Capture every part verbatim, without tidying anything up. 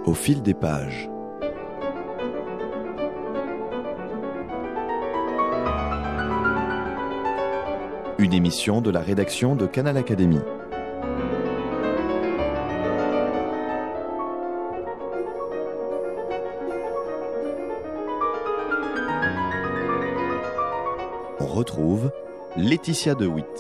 Au fil des pages. Une émission de la rédaction de Canal Académie. On retrouve Laetitia De Witt.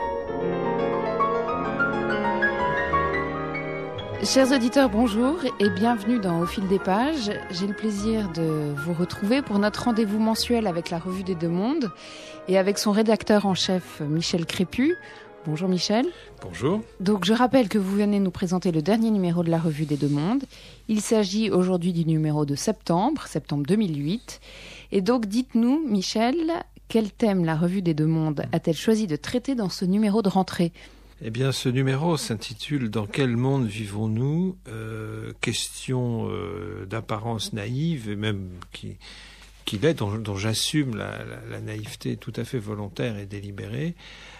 Chers auditeurs, bonjour et bienvenue dans Au fil des pages. J'ai le plaisir de vous retrouver pour notre rendez-vous mensuel avec la Revue des Deux Mondes et avec son rédacteur en chef Michel Crépu. Bonjour Michel. Bonjour. Donc je rappelle que vous venez nous présenter le dernier numéro de la Revue des Deux Mondes. Il s'agit aujourd'hui du numéro de septembre, septembre deux mille huit. Et donc dites-nous Michel, quel thème la Revue des Deux Mondes a-t-elle choisi de traiter dans ce numéro de rentrée ? Eh bien, ce numéro s'intitule « Dans quel monde vivons-nous ?» euh, Question euh, d'apparence naïve, et même qui, qui l'est, dont, dont j'assume la, la, la naïveté tout à fait volontaire et délibérée.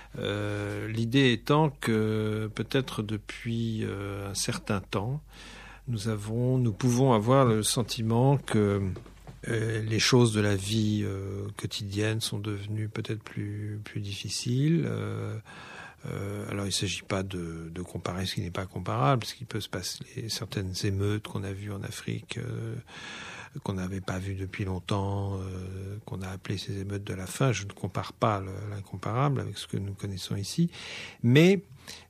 Euh, l'idée étant que peut-être depuis euh, un certain temps, nous avons, nous pouvons avoir le sentiment que euh, les choses de la vie euh, quotidienne sont devenues peut-être plus, plus difficiles. Euh, Euh, alors il ne s'agit pas de, de comparer ce qui n'est pas comparable, ce qui peut se passer, certaines émeutes qu'on a vues en Afrique, euh, qu'on n'avait pas vues depuis longtemps, euh, qu'on a appelées ces émeutes de la faim. Je ne compare pas le, l'incomparable avec ce que nous connaissons ici, mais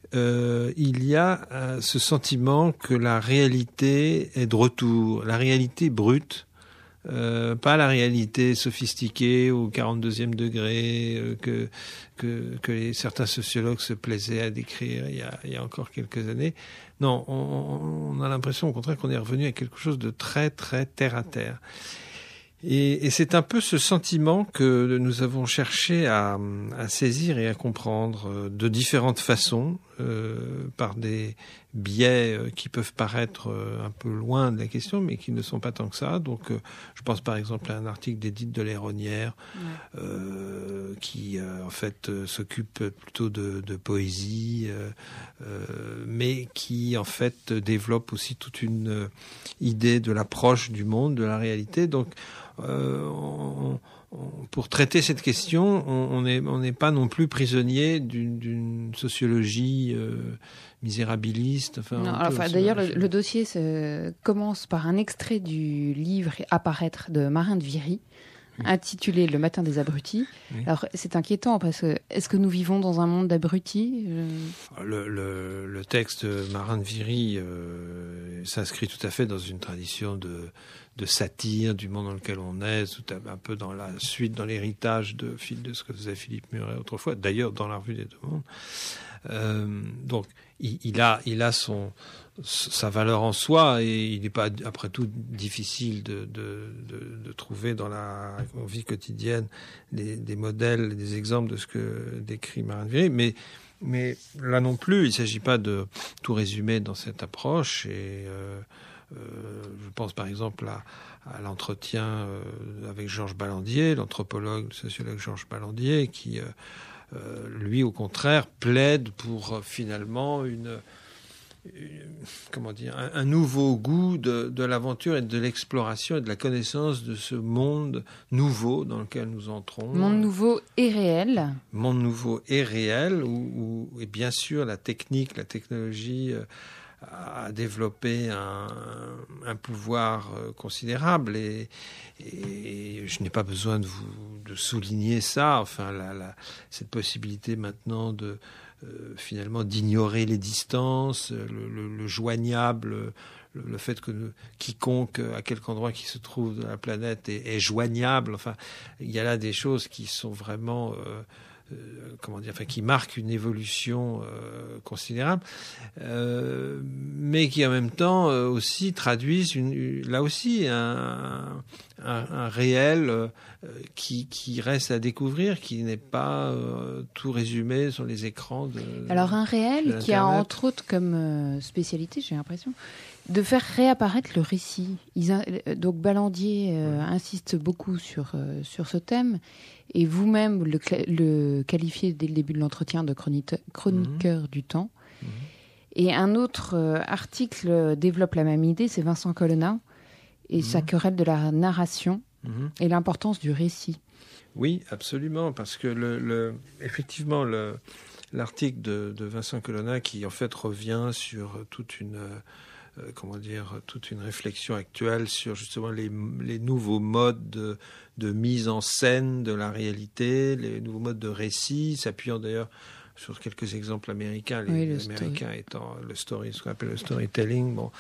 euh, il y a euh, ce sentiment que la réalité est de retour, la réalité brute. Euh, pas la réalité sophistiquée au quarante-deuxième degré euh, que, que, que les, certains sociologues se plaisaient à décrire il y a, il y a encore quelques années. Non, on, on a l'impression au contraire qu'on est revenu à quelque chose de très très terre à terre. Et, et c'est un peu ce sentiment que nous avons cherché à, à saisir et à comprendre de différentes façons, euh, par des biais qui peuvent paraître un peu loin de la question, mais qui ne sont pas tant que ça. Donc, euh, je pense par exemple à un article d'Édith de Léronnière, ouais. euh, qui euh, en fait euh, s'occupe plutôt de, de poésie, euh, euh, mais qui en fait développe aussi toute une euh, idée de l'approche du monde, de la réalité. Donc, Euh, on, on, pour traiter cette question, on n'est on n'est pas non plus prisonnier d'une, d'une sociologie euh, misérabiliste. Enfin, non, alors, enfin, d'ailleurs, le, le dossier se, commence par un extrait du livre Apparaître de Marin de Viry, oui. Intitulé Le matin des abrutis. Oui. Alors, c'est inquiétant parce que est-ce que nous vivons dans un monde d'abrutis ? le, le, le texte Marin de Viry euh, s'inscrit tout à fait dans une tradition de de satire du monde dans lequel on est, tout un peu dans la suite, dans l'héritage de, de ce que faisait Philippe Muret autrefois, d'ailleurs dans la Revue des Deux Mondes. Euh, donc, il, il a, il a son, sa valeur en soi et il n'est pas, après tout, difficile de, de, de, de trouver dans la vie quotidienne des, des modèles, des exemples de ce que décrit Marin de Viry, mais mais là non plus, il ne s'agit pas de tout résumer dans cette approche et euh, Euh, je pense par exemple à, à l'entretien euh, avec Georges Ballandier, l'anthropologue, le sociologue Georges Ballandier, qui, euh, euh, lui, au contraire, plaide pour euh, finalement une, une, comment dire, un, un nouveau goût de, de l'aventure et de l'exploration et de la connaissance de ce monde nouveau dans lequel nous entrons. Monde nouveau et réel. Monde nouveau et réel, où, où et bien sûr la technique, la technologie euh, a développé un, un pouvoir considérable et, et je n'ai pas besoin de vous de souligner ça. Enfin, la, la, cette possibilité maintenant de euh, finalement d'ignorer les distances, le, le, le joignable, le, le fait que nous, quiconque à quelque endroit qui se trouve de la planète est, est joignable. Enfin, il y a là des choses qui sont vraiment euh, Euh, comment dire, enfin, qui marque une évolution euh, considérable, euh, mais qui en même temps euh, aussi traduisent une, une, là aussi un, un, un réel euh, qui, qui reste à découvrir, qui n'est pas euh, tout résumé sur les écrans de Alors un réel qui a entre autres comme euh, spécialité, j'ai l'impression, de faire réapparaître le récit. Ils a, donc Ballandier euh, ouais. insiste beaucoup sur, euh, sur ce thème. Et vous-même le, le qualifiez dès le début de l'entretien de chroniqueur, chroniqueur mmh. du temps. Mmh. Et un autre euh, article développe la même idée, c'est Vincent Colonna et mmh. sa querelle de la narration mmh. et l'importance du récit. Oui, absolument, parce que le, le, effectivement, le, l'article de, de Vincent Colonna qui en fait revient sur toute une, euh, comment dire, toute une réflexion actuelle sur justement les, les nouveaux modes de, de mise en scène de la réalité, les nouveaux modes de récit, s'appuyant d'ailleurs sur quelques exemples américains, les, oui, les Américains story. étant le story, ce qu'on appelle le storytelling. Bon.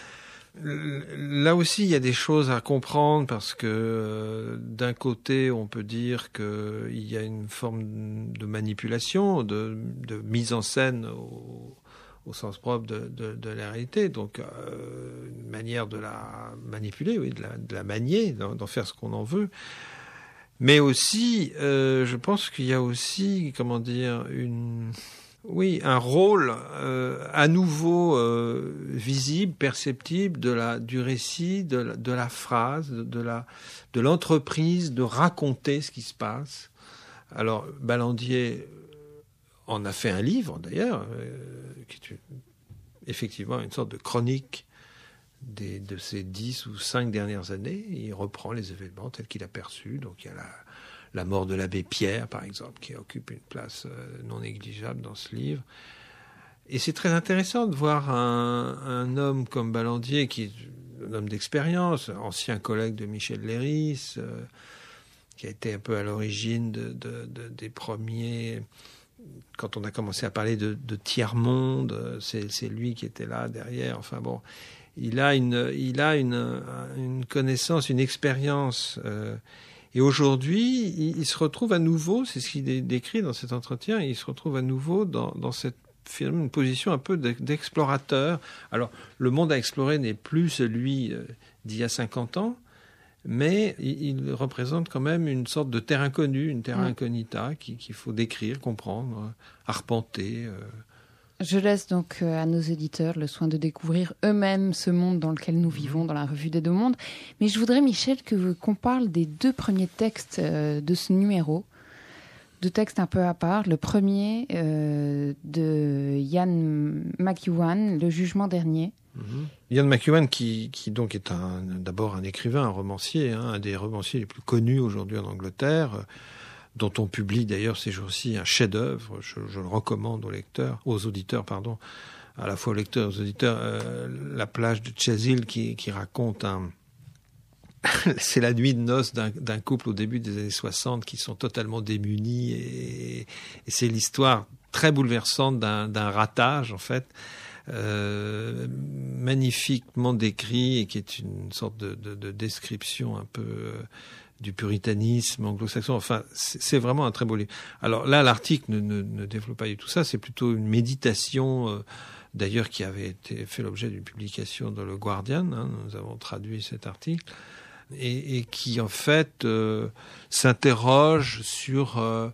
Là aussi, il y a des choses à comprendre parce que euh, d'un côté, on peut dire qu'il y a une forme de manipulation, de, de mise en scène au, au sens propre de, de, de la réalité, donc euh, une manière de la manipuler, oui, de la, de la manier, d'en, d'en faire ce qu'on en veut. Mais aussi, euh, je pense qu'il y a aussi, comment dire, une... Oui, un rôle euh, à nouveau euh, visible, perceptible de la, du récit, de la, de la phrase, de, de, la, de l'entreprise de raconter ce qui se passe. Alors, Ballandier en a fait un livre, d'ailleurs, euh, qui est une, effectivement une sorte de chronique des, de ces dix ou cinq dernières années. Il reprend les événements tels qu'il a perçus. Donc, il y a la... La mort de l'abbé Pierre, par exemple, qui occupe une place non négligeable dans ce livre. Et c'est très intéressant de voir un, un homme comme Ballandier, qui est un homme d'expérience, ancien collègue de Michel Leiris, euh, qui a été un peu à l'origine de, de, de, des premiers... Quand on a commencé à parler de, de tiers-monde, c'est, c'est lui qui était là derrière. Enfin bon, il a une, il a une, une connaissance, une expérience... Euh, Et aujourd'hui, il, il se retrouve à nouveau, c'est ce qu'il décrit dans cet entretien, il se retrouve à nouveau dans, dans cette une position un peu d'explorateur. Alors, le monde à explorer n'est plus celui d'il y a cinquante ans, mais il, il représente quand même une sorte de terre inconnue, une terre ouais. incognita qu'il, qu'il faut décrire, comprendre, arpenter. Euh. Je laisse donc à nos éditeurs le soin de découvrir eux-mêmes ce monde dans lequel nous vivons dans la Revue des Deux Mondes. Mais je voudrais, Michel, que, qu'on parle des deux premiers textes euh, de ce numéro. Deux textes un peu à part. Le premier euh, de Ian McEwan, Le Jugement dernier. Mm-hmm. Ian McEwan, qui, qui donc est un, d'abord un écrivain, un romancier, hein, un des romanciers les plus connus aujourd'hui en Angleterre, dont on publie d'ailleurs ces jours-ci un chef-d'œuvre. Je, je le recommande aux lecteurs, aux auditeurs, pardon, à la fois aux lecteurs et aux auditeurs, euh, La plage de Chesil, qui, qui raconte un... c'est la nuit de noces d'un, d'un couple au début des années soixante qui sont totalement démunis, et, et c'est l'histoire très bouleversante d'un, d'un ratage, en fait, euh, magnifiquement décrit, et qui est une sorte de, de, de description un peu... Euh, du puritanisme anglo-saxon. Enfin, c'est, c'est vraiment un très beau livre. Alors là, l'article ne, ne, ne développe pas du tout ça. C'est plutôt une méditation, euh, d'ailleurs, qui avait été fait l'objet d'une publication dans le Guardian. Hein, nous avons traduit cet article. Et, et qui, en fait, euh, s'interroge sur, euh,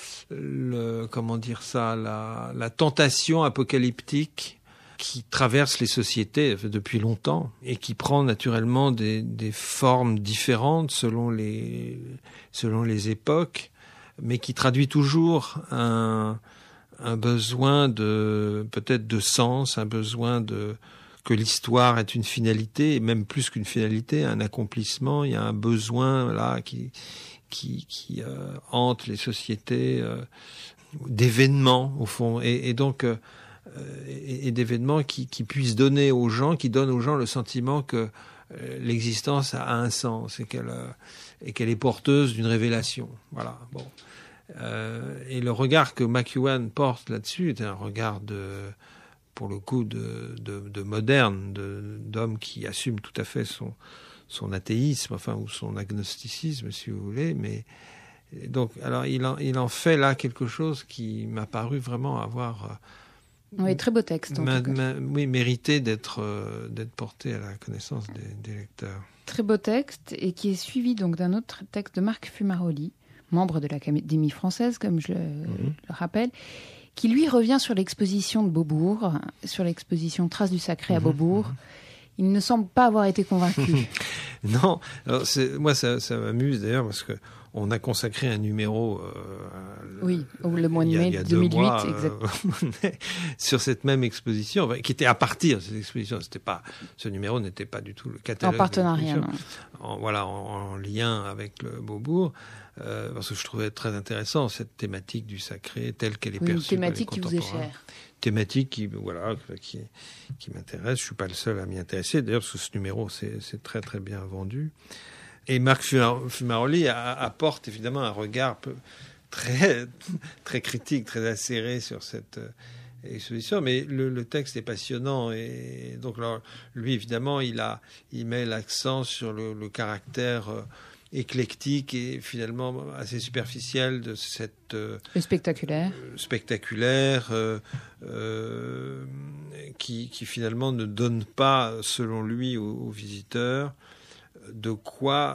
le, comment dire ça, la, la tentation apocalyptique qui traverse les sociétés depuis longtemps et qui prend naturellement des, des formes différentes selon les, selon les époques, mais qui traduit toujours un, un besoin de, peut-être de sens, un besoin de, que l'histoire est une finalité, et même plus qu'une finalité, un accomplissement. Il y a un besoin là qui, qui, qui euh, hante les sociétés, euh, d'événements au fond, et, et donc euh, Et, et d'événements qui, qui puissent donner aux gens, qui donnent aux gens le sentiment que euh, l'existence a un sens et qu'elle, euh, et qu'elle est porteuse d'une révélation. Voilà. Bon. Euh, et le regard que McEwan porte là-dessus est un regard de, pour le coup, de, de, de moderne, de, d'homme qui assume tout à fait son, son athéisme, enfin, ou son agnosticisme, si vous voulez, mais donc, alors, il en, il en fait là quelque chose qui m'a paru vraiment avoir Oui, très beau texte. En ma, tout cas. Ma, oui, mérité d'être, euh, d'être porté à la connaissance des, des lecteurs. Très beau texte, et qui est suivi donc d'un autre texte de Marc Fumaroli, membre de l'Académie française, comme je le, mmh. le rappelle, qui lui revient sur l'exposition de Beaubourg, sur l'exposition Traces du Sacré mmh. à Beaubourg. Mmh. Il ne semble pas avoir été convaincu. Non, alors c'est, moi ça, ça m'amuse d'ailleurs parce que on a consacré un numéro. Euh, oui, le mois de mai deux mille huit, mois, exactement. Euh, sur cette même exposition, qui était à partir de cette exposition. C'était pas, ce numéro n'était pas du tout le catalogue. En partenariat, non. En, voilà, en, en lien avec le Beaubourg. Euh, parce que je trouvais très intéressant cette thématique du sacré telle qu'elle est oui, perçue une thématique par les qui vous est contemporains. chère. Thématique qui, voilà, qui, qui m'intéresse. Je suis pas le seul à m'y intéresser. D'ailleurs, parce que ce numéro, c'est, c'est très très bien vendu. Et Marc Fumaroli apporte évidemment un regard très très critique, très acéré sur cette exposition. Mais le, le texte est passionnant et donc alors, lui évidemment, il a, il met l'accent sur le, le caractère euh, éclectique et finalement assez superficiel de cette euh, le spectaculaire euh, spectaculaire euh, euh, qui, qui finalement ne donne pas, selon lui, aux, aux visiteurs de quoi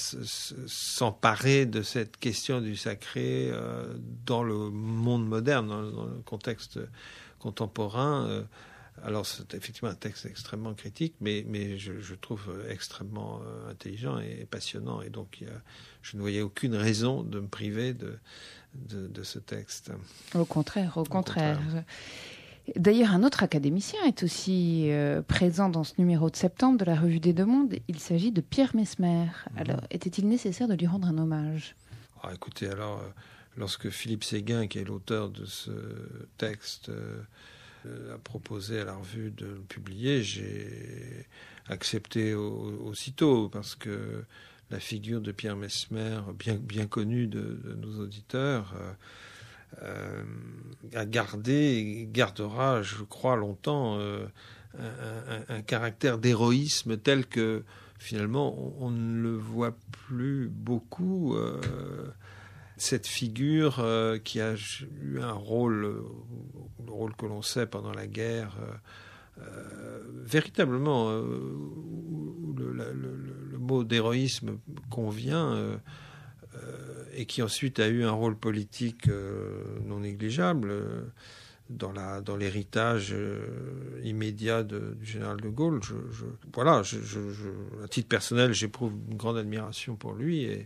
s'emparer de cette question du sacré euh, dans le monde moderne, dans, dans le contexte contemporain. Euh, Alors, c'est effectivement un texte extrêmement critique, mais, mais je, je trouve extrêmement euh, intelligent et passionnant. Et donc, il y a, je ne voyais aucune raison de me priver de, de, de ce texte. Au contraire, au, au contraire. contraire. D'ailleurs, un autre académicien est aussi euh, présent dans ce numéro de septembre de la Revue des Deux Mondes. Il s'agit de Pierre Messmer. Mmh. Alors, était-il nécessaire de lui rendre un hommage ? Ah, écoutez, alors, euh, lorsque Philippe Séguin, qui est l'auteur de ce texte, euh, a proposé à la revue de le publier, j'ai accepté au, aussitôt, parce que la figure de Pierre Messmer, bien, bien connue de, de nos auditeurs, euh, Euh, a gardé et gardera, je crois, longtemps euh, un, un, un caractère d'héroïsme tel que finalement on, on ne le voit plus beaucoup. Euh, cette figure euh, qui a eu un rôle, le rôle que l'on sait pendant la guerre, euh, euh, véritablement, euh, où le, le, le, le mot d'héroïsme convient. Euh, Euh, et qui ensuite a eu un rôle politique euh, non négligeable euh, dans, la, dans l'héritage euh, immédiat de, du général de Gaulle. Je, je, voilà, je, je, je, à titre personnel, j'éprouve une grande admiration pour lui et,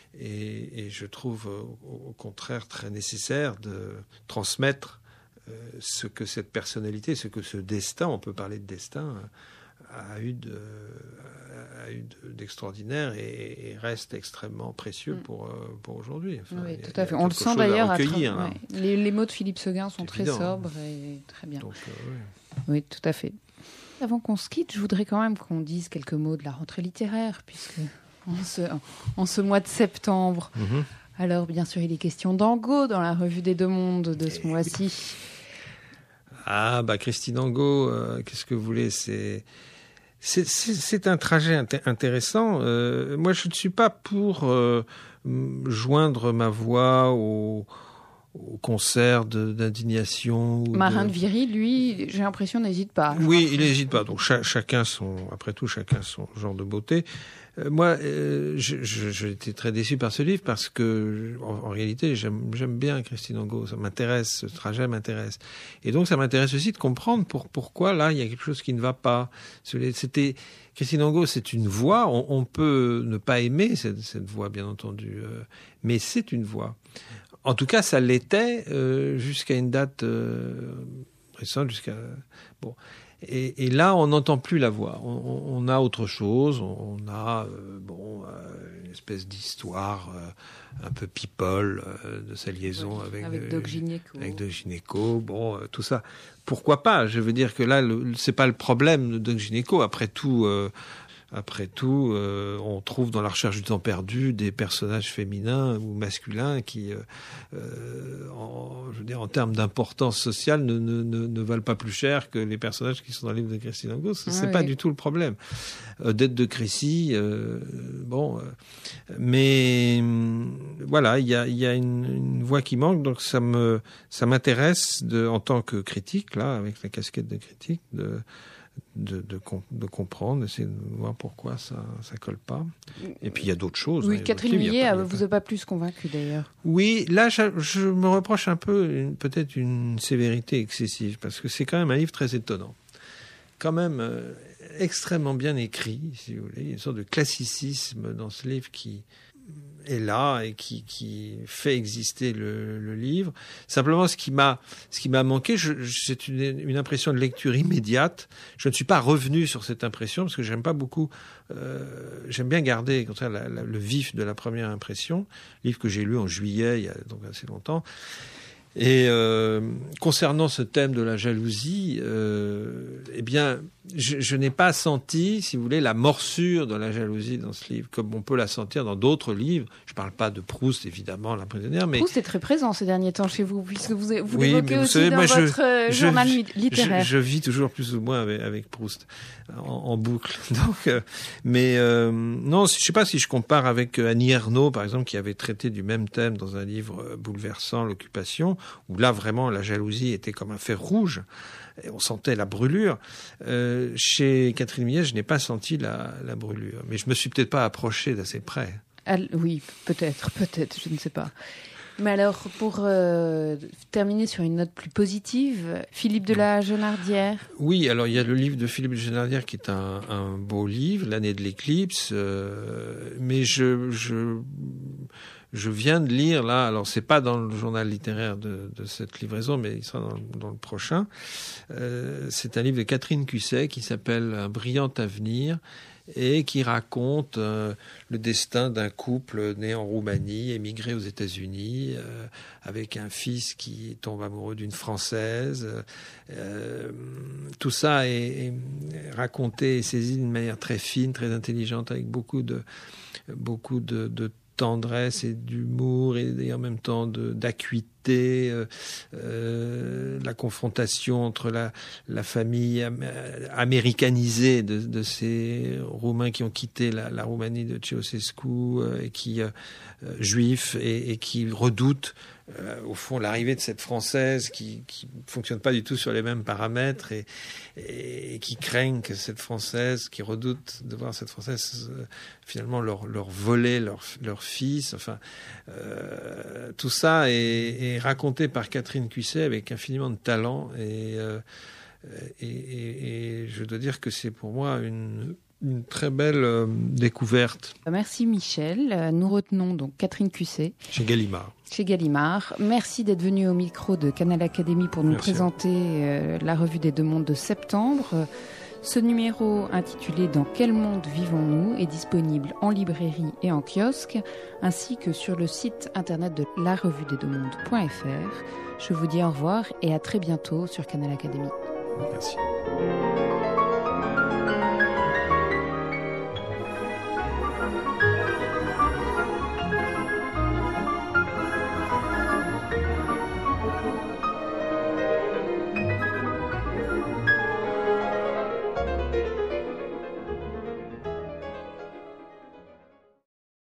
et, et je trouve euh, au contraire très nécessaire de transmettre euh, ce que cette personnalité, ce que ce destin, on peut parler de destin, a eu, de, a eu de, d'extraordinaire et, et reste extrêmement précieux pour, pour aujourd'hui. Enfin, oui, tout à fait. On le sent d'ailleurs. À tra- hein. ouais. les, les mots de Philippe Séguin sont très sobres et très bien. Donc, euh, oui. oui, tout à fait. Avant qu'on se quitte, je voudrais quand même qu'on dise quelques mots de la rentrée littéraire, puisque en ce, en ce mois de septembre, mm-hmm. alors bien sûr, il est question d'Angot dans la Revue des Deux Mondes de ce et mois-ci. Ah, bah Christine Angot, euh, qu'est-ce que vous voulez, c'est... C'est, c'est, c'est un trajet int- intéressant. Euh, moi, je ne suis pas pour euh, joindre ma voix au, au concert de, d'indignation. Marin de... de Viry, lui, j'ai l'impression, n'hésite pas. Oui, il n'hésite pas. Donc, cha- chacun son, après tout, chacun son genre de beauté. Euh, moi, euh, je, je, j'ai été très déçu par ce livre parce que, en, en réalité, j'aime, j'aime bien Christine Angot. Ça m'intéresse, ce trajet m'intéresse. Et donc, ça m'intéresse aussi de comprendre pour, pourquoi, là, il y a quelque chose qui ne va pas. C'était, Christine Angot, c'est une voix. On, on peut ne pas aimer cette, cette voix, bien entendu. Euh, mais c'est une voix. En tout cas, ça l'était euh, jusqu'à une date euh, récente, jusqu'à... Bon... Et, et là, on n'entend plus la voix. On, on a autre chose. On a euh, bon euh, une espèce d'histoire euh, un peu people euh, de sa liaison oui, avec avec euh, Doc Gynéco. Avec Doc Gynéco. Bon, euh, tout ça. Pourquoi pas ? Je veux dire que là, le, c'est pas le problème de Doc Gynéco. Après tout. Euh, Après tout, euh, on trouve dans la recherche du temps perdu des personnages féminins ou masculins qui, euh, euh, en, je veux dire, en termes d'importance sociale, ne, ne, ne, ne valent pas plus cher que les personnages qui sont dans le livre de Christine Angot. C'est ah, pas oui. du tout le problème. Odette de Crécy, euh, bon, euh, mais voilà, il y a, y a une, une voix qui manque, donc ça me, ça m'intéresse de, en tant que critique, là, avec la casquette de critique, de De, de, de comprendre, d'essayer de voir pourquoi ça ne colle pas. Et puis il y a d'autres choses. Oui, hein, Catherine Millet ne vous a pas plus convaincu d'ailleurs. Oui, là je, je me reproche un peu une, peut-être une sévérité excessive, parce que c'est quand même un livre très étonnant. Quand même euh, extrêmement bien écrit, si vous voulez. Il y a une sorte de classicisme dans ce livre qui est là et qui, qui fait exister le, le livre. Simplement, ce qui m'a, ce qui m'a manqué, je, je, c'est une, une impression de lecture immédiate. Je ne suis pas revenu sur cette impression parce que j'aime pas beaucoup. Euh, j'aime bien garder, au contraire, la, la, le vif de la première impression. Livre que j'ai lu en juillet, il y a donc assez longtemps. Et euh, concernant ce thème de la jalousie, euh, eh bien, je, je n'ai pas senti, si vous voulez, la morsure de la jalousie dans ce livre, comme on peut la sentir dans d'autres livres. Je ne parle pas de Proust, évidemment, La prisonnière, mais... Proust est très présent ces derniers temps chez vous, puisque vous, vous oui, l'évoquez vous aussi savez, dans moi, votre je, journal je, littéraire. Je, je vis toujours plus ou moins avec, avec Proust, en, en boucle. Donc, euh, mais euh, non, je ne sais pas si je compare avec Annie Ernaux, par exemple, qui avait traité du même thème dans un livre bouleversant, L'Occupation, où là, vraiment, la jalousie était comme un fer rouge. Et on sentait la brûlure. Euh, chez Catherine Millet, je n'ai pas senti la, la brûlure. Mais je me suis peut-être pas approché d'assez près. Elle, oui, peut-être, peut-être, je ne sais pas. Mais alors, pour euh, terminer sur une note plus positive, Philippe de la Genardière. Oui, alors il y a le livre de Philippe de la Genardière qui est un, un beau livre, L'année de l'éclipse. Euh, mais je... je Je viens de lire, là, alors c'est pas dans le journal littéraire de, de cette livraison, mais il sera dans, dans le prochain. Euh, c'est un livre de Catherine Cusset qui s'appelle Un brillant avenir et qui raconte euh, le destin d'un couple né en Roumanie, émigré aux États-Unis, euh, avec un fils qui tombe amoureux d'une Française. Euh, tout ça est, est raconté et saisi d'une manière très fine, très intelligente, avec beaucoup de, beaucoup de, de tendresse et d'humour et, et en même temps de, d'acuité, euh, euh, la confrontation entre la, la famille am- américanisée de, de ces Roumains qui ont quitté la, la Roumanie de Ceausescu euh, et qui euh, juifs et, et qui redoutent euh, au fond l'arrivée de cette Française qui qui fonctionne pas du tout sur les mêmes paramètres et, et, et qui craignent que cette Française, qui redoutent de voir cette Française euh, finalement leur leur voler leur leur fils. Enfin, euh, tout ça est, est raconté par Catherine Cusset avec infiniment de talent et, euh, et, et, et je dois dire que c'est pour moi une Une très belle euh, découverte. Merci Michel. Nous retenons donc Catherine Cusset. Chez Gallimard. Chez Gallimard. Merci d'être venu au micro de Canal Académie pour nous Merci. présenter euh, la revue des Deux Mondes de septembre. Ce numéro intitulé « Dans quel monde vivons-nous » est disponible en librairie et en kiosque, ainsi que sur le site internet de la revue des deux mondes point f r. Je vous dis au revoir et à très bientôt sur Canal Académie. Merci.